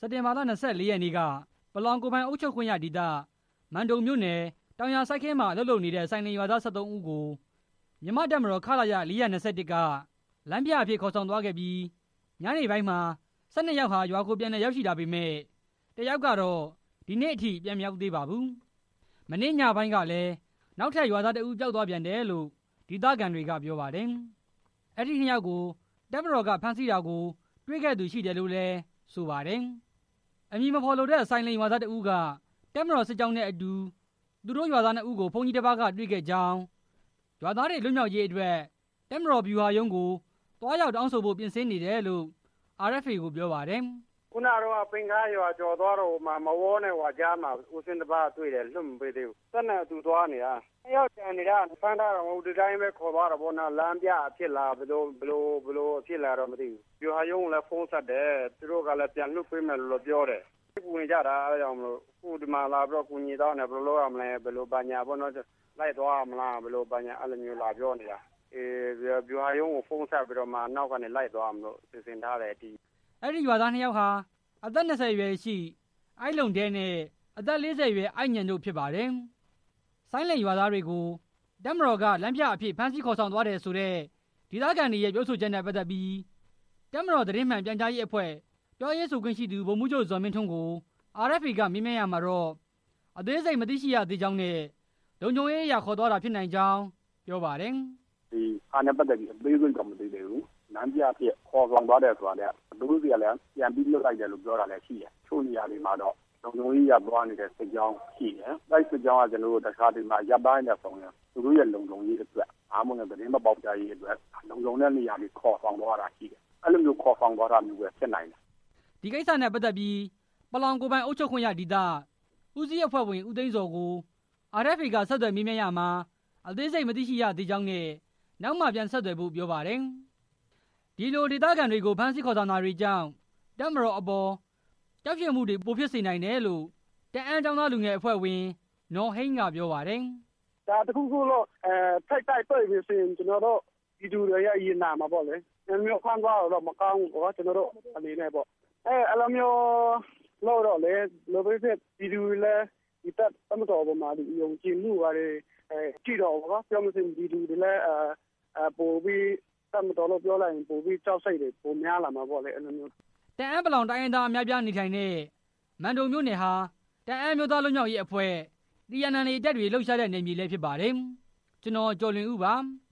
စက်တင်ဘာလ24ရက်နေ့ကပလောင်ကိုယ်ပိုင်အုပ်ချုပ်ခွင့်ရဒေသမန်တုံမြို့နယ်တောင်ယာစိုက်ခင်းမှာအလုပ်လုပ်နေတဲ့ဆိုင်လင်ရွာသား73ဦးကိုမြန်မာ့တပ်မတော်ခလာရ421ကလမ်းပြအဖြစ်ခေါ်ဆောင်သွားခဲ့ပြီးညနေပိုင်းမှာ12ယောက်ဟာရွာကိုပြန်လည်ရောက်ရှိလာပေမဲ့တယောက်ကတော့ဒီနေ့အထိပြန်မရောက်သေးပါဘူး။မနေ့ညပိုင်းကလည်းနောက်ထပ်ရွာသားတအူးပျောက်သွားပြန်တယ်လို့ဒေသခံတွေကပြောပါတယ်။အဲ့ဒီ2ယောက်ကိုတပ်မတော်ကဖမ်းဆီးတာကိုတွေ့ခဲ့သူရှိတယ်လို့လည်းဆိုပါတယ်။အမည်မဖော်လိုတဲ့ဆိုင်လင်ရွာသားတအူးကတပ်မတော်စစ်ကြောင်းနဲ့အတူသူတို့ရွာသား2ဦးကိုဘုန်းကြီးတစ်ပါးကတွေ့ခဲ့ကြောင်းရွာသားတွေလွတ်မြောက်ရေးအတွက်တပ်မတော်ဗျူဟာရုံးကိုတွားရောက်တောင်းဆိုဖို့ပြင်ဆင်နေတယ်လို့ RFA ကိုပြောပါတယ်ခုနကတော့ပင်ကားရွာကျော်သွားတော့မဝေါနဲ့ဝါကြားမှာဦးစင်းတစ်ပါးတွေ့တယ်လွတ်မပေးသေးဘူးတက်နဲ့သူသွားနေတာရောက်ကြံနေတာဖမ်းတာတော့မဟုတ်ဒီတိုင်းပဲခေါ်သွားတော့ဘောနာလမ်းပြအဖြစ်လာဘလို့အဖြစ်လာတော့မသိဘူးဗျူဟာရုံးလည်းဖုန်းဆက်တယ်သူတို့ကလည်းပြန်လွတ်ပေးမယ်လို့ပြောတယ်ကူညီကြတာအဲကြောင့်မလို့ခုဒီမှာလာပြီးတော့ကူညီတော့နေဘယ်လိုလုပ်ရမလဲဘယ်လိုဘာညာဘောနော်လိုက်သွားမလားဘယ်လိုဘာညာအဲ့လိုမျိုးလာပြောနေတာဗျူဟာရုံးကိုဖုန်းဆက်ပြီးတော့မှနောက်ကနေလိုက်သွားမလို့စီစဉ်ထားတယ်ဒီအဲ့ဒီရွာသား2ယောက်ဟာအသက်20အရွယ်ရှိအိုက်လုံတဲနဲ့အသက်40အရွယ်အိုက်ညံတို့ဖြစ်ပါတယ်။ဆိုင်းလင်ရွာသားတွေကိုတပ်မတော်ကလမ်းပြအဖြစ်ဖမ်းဆီးခေါ်ဆောင်သွားတယ်ဆိုတဲ့ဒေသခံတွေရဲ့ပြောဆိုချက်နဲ့ပတ်သက်ပြီးတပ်မတော်သတင်းမှန်ပြန်ကြားရေးအဖွဲ့ပြောရေးဆိုခွင့်ရှိသူဗိုလ်မှူးချုပ်ဇော်မင်းထွန်းကို RFA ကမေးမြန်းရမှာတော့အသေးစိတ်မသိရှိရသေးကြောင်းနဲ့လုံခြုံရေးအရာခေါ်သွားတာဖြစ်နိုင်ကြောင်းပြောပါတယ်။ဒီအားနဲ့ပတ်သက်ပြီးအသေးစိတ်တော့မသိသေးဘူး။လမ်းပြအဖြစ်ခေါ်ဆောင်သွားတယ်ဆိုတာလည်းသူတို့စီကလည်းပြန်ပြီးလွတ်လိုက်တယ်လို့ပြောတာလည်းရှိတယ်။ချို့နေရာတွေမှာတော့လုံခြုံရေးရသွားနေတဲ့စစ်ကြောင်းရှိတယ်။တိုက်စစ်ကြောင်းကကျွန်တော်တို့တခြားတွေမှာရပ်ပိုင်းနဲ့ဆောင်ရသူတို့ရဲ့လုံခြုံရေးအတွက်အားမနဲ့သတင်းမပေါက်ကြရေးအတွက်လုံခြုံတဲ့နေရာတွေခေါ်ဆောင်သွားတာရှိတယ်။အဲ့လိုမျိုးခေါ်ဆောင်သွားတာမျိုးပဲဖြစ်နိုင်တယ်။ဒီကိစ္စနဲ့ပတ်သက်ပြီးပလောင်ကိုယ်ပိုင်အုပ်ချုပ်ခွင့်ရဒေသဦးစီးအဖွဲ့ဝင်ဦးသိန်းစောကို RFA ကဆက်သွယ်မေးမြန်းရမှာအသေးစိတ်မသိရှိရသေးကြောင်းနဲ့နောက်မှပြန်ဆက်သွယ်ဖို့ပြောပါတယ်။ဒီလိုဒေသခံတွေကိုဖမ်းဆီးခေါ်ဆောင်တာတွေကြောင့်တပ်မတော်အပေါ်ကြောက်ရွံ့မှုတွေပိုဖြစ်စေနိုင်တယ်လို့တအန်းကျောင်းသားလူငယ်အဖွဲ့ဝင်နော်ဟိန်းကပြောပါတယ်။ဒါတခုခုလို့ထိုက်တိုက်တွေ့ပြီးဆိုရင်ကျွန်တော်တို့ဒီလူတွေရဲ့ရင်နာမှာပေါ့လေ။မျိုးဖမ်းသွားတော့မကောင်းဘူးကျွန်တော်တို့အနေနဲ့ပေါ့။အဲ့လိုမျိုးလို့တော့လေလိုပဲဖြစ်ဒီလူလည်းဒီတပ်မတော်ပေါ်မှာဒီယုံကြည်မှုပါတယ်ကြည့်တော့ဘာပြောမစင်ဒီလူတွေလည်းပိုပြီးတပ်မတော်လို့ပြောလိုက်ရင်ပိုပြီးကြောက်စိတ်တွေပိုများလာမှာပေါ့လေအဲ့လိုမျိုးတအန်းပလောင်တိုင်းရင်းသားအများပြားနေထိုင်တဲ့မန်တုံမြို့နယ်ဟာတအန်းမျိုးသားလွတ်မြောက်ရေးအဖွဲ့ TNLA တပ်တွေလှုပ်ရှားတဲ့နယ်မြေလည်းဖြစ်ပါတယ်ကျွန်တော်ကျော်လွင်ဦးပါ